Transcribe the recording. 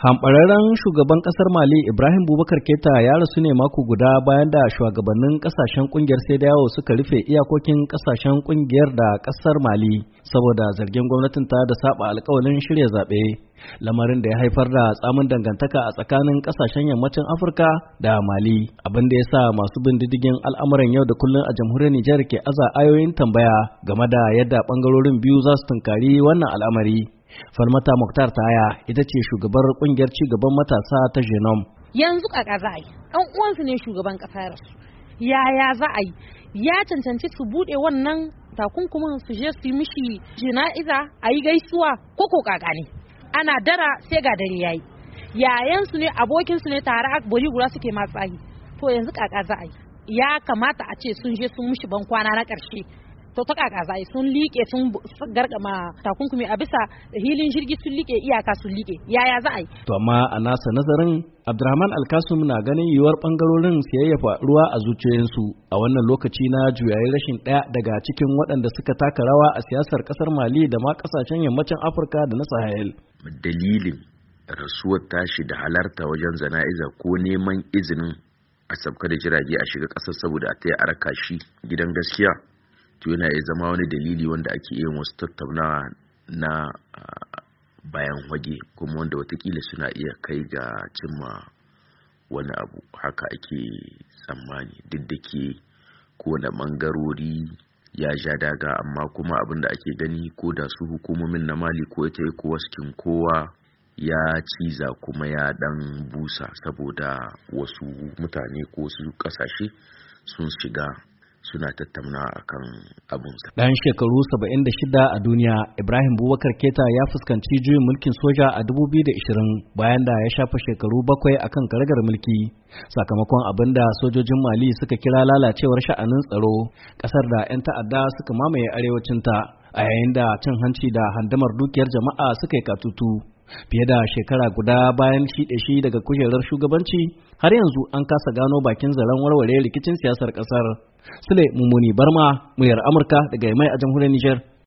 Hamɓararren shugaban ƙasar Mali Ibrahim Boubacar Keita ya rasu ne mako guda bayan da shugabannin ƙasashen ƙungiyar CEDEAO suka rufe iyakokin ƙasashen ƙungiyar da ƙasar Mali saboda zargin gwamnatinta da saba alƙawalin shirya zaɓe, lamarin da ya haifar da tsamin dangantaka a tsakanin ƙasashen yammacin Afirka da Mali, abin da ya sa masu bin diddigin al'amuran yau da kullum a jamhuriyar Nijar ke aza ayoyin tambaya game da yadda ɓangarorin biyu za su tunkari wannan al'amari. Falmata Muktar Taya ita ce shugabar kungiyar cigaban matasa ta Genome. Yanzu kaka za a yi, ɗan uwansu ne shugaban ƙasa ya rasu. Yaya za a yi? Ya cancanci su buɗe wannan takunkumin su je su yi mishi jana'iza a yi gaisuwa ko kaka ne. Ana dara sai ga dare yayi. Yayansu ne abokinsu ne tare a bori gura suke matsayi. To yanzu kaka za a yi. Ya kamata a ce sun je sun mishi ban kwana na ƙarshe. To ta kaka zai sun liƙe sun gargama takunkumi a bisa hilin jirgi sun liƙe iyaka sun liƙe yaya za a yi. To amma a nasa nazarin Abdurrahman Alkasum na ganin yiwuwar bangarorin siyayyafa ruwa a zuciyoyinsu a wannan lokaci na juyayi rashin ɗaya daga cikin waɗanda suka taka rawa a siyasar ƙasar Mali da ma ƙasashen yammacin Afirka da na Sahel. Dalilin rasuwar tashi da halarta wajen zana'iza ko neman izinin a sabka da jirage a shiga ƙasar saboda a taya araka shi gidan gaskiya. To yana iya zama wani dalili wanda ake yin wasu tattaunawa na bayan wage kuma wanda watakila suna iya kai ga cimma wani abu haka ake tsammani duk da ke kowane ɓangarori ya ja daga amma kuma abin da ake gani ko da su hukumomin na Mali ko ita ko waskin kowa ya ciza kuma ya dan busa saboda wasu mutane ko su kasashe sun shiga suna tattauna akan abunsa. Dan shekaru 76 a duniya, Ibrahim Boubacar Keita ya fuskanci juyin mulkin soja a 2020 bayan da ya shafa shekaru 7 akan karagar mulki. Sakamakon abin da sojojin Mali suka kira lalacewar sha'anin tsaro, kasar da 'yan ta'adda suka mamaye arewacinta, a yayin da cin hanci da handamar dukiyar jama'a suka yi katutu. Fiye da shekara guda bayan shiɗe shi daga kujerar shugabanci, har yanzu an kasa gano bakin zaren warware rikicin siyasar ƙasar. Sule Mummuni Barma, muryar Amurka daga Yamai a jamhuriyar Nijar.